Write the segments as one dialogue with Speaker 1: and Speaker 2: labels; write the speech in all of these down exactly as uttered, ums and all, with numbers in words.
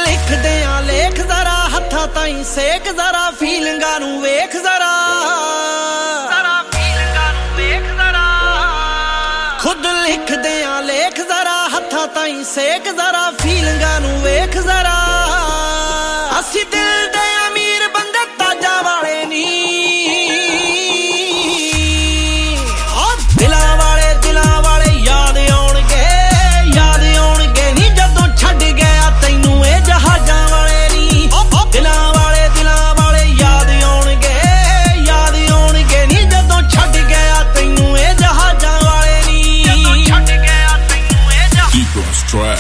Speaker 1: लिखदे आ लेख जरा हत्थां ताईं सेक जरा फीलिंगां नूं वेख जरा जरा फीलिंगां नूं वेख जरा खुद लिखदे आ लेख जरा हत्थां ताईं सेक जरा फीलिंगां नूं वेख जरा असी दिल दे अमीर बंदे ताजा वाले नी दिलां वाले दिलां वाले याद आउणगे याद आउणगे नी जदों छड्ड गया तैनूं ए जहाजां वाले नी दिलां वाले दिलां वाले याद आउणगे याद आउणगे नी जदों छड्ड गया तैनूं ए जहाजां वाले नी जदों छड्ड गया तैनूं ए जहाजां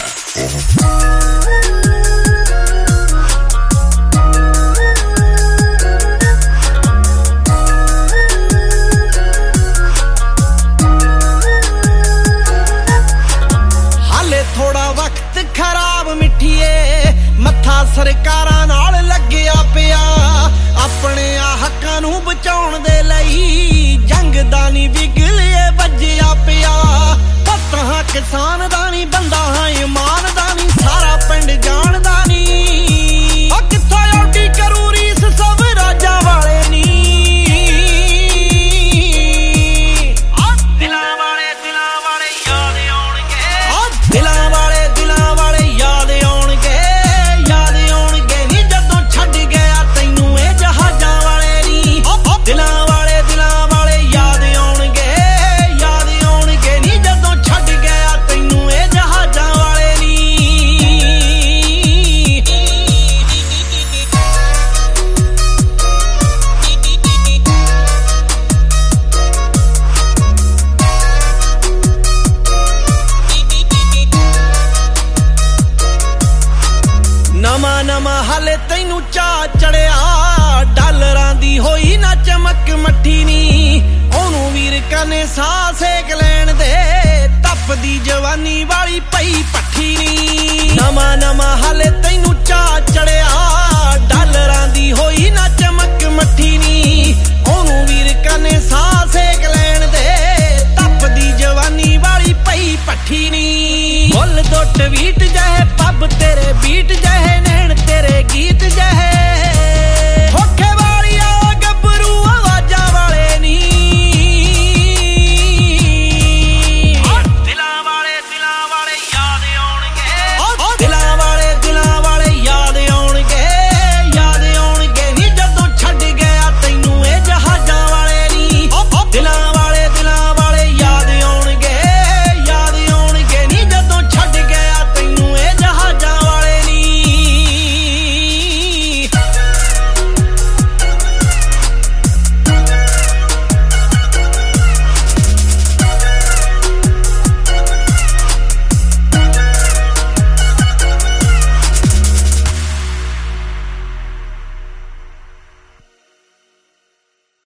Speaker 1: थोड़ा वक्त खराब मिठिए मत्था सरकारां नाल लग्या पिया अपने आ हक्कां नूं बचाउण दे लई जंग दा नी विगलिए बज्जिया पिया पता हां किसान दा नी बंदा हां ईमान दा नी सारा पिंड जाणदा नी ओ कित्थों औडी करू रीस सब राजा वाले नी दिलां वाले दिलां वाले याद आउणगे दिलां वाले दिलां वाले याद आउणगे याद आउणगे नी जदों छड्ड गया तैनूं ए जहाजां वाले नी दिलां वाले दिलां वाले याद आउणगे याद आउणगे नी जदों छड्ड गया तैनूं ए जहाजां वाले नी नवा नवा हाले तैनूं चा चढ़िया डालरां दी होई ना चमक मट्ठी नी ओनू वीर कने साह सेक लैण दे तपदी जवानी वाली पई पट्ठी नी नवा नवा हाले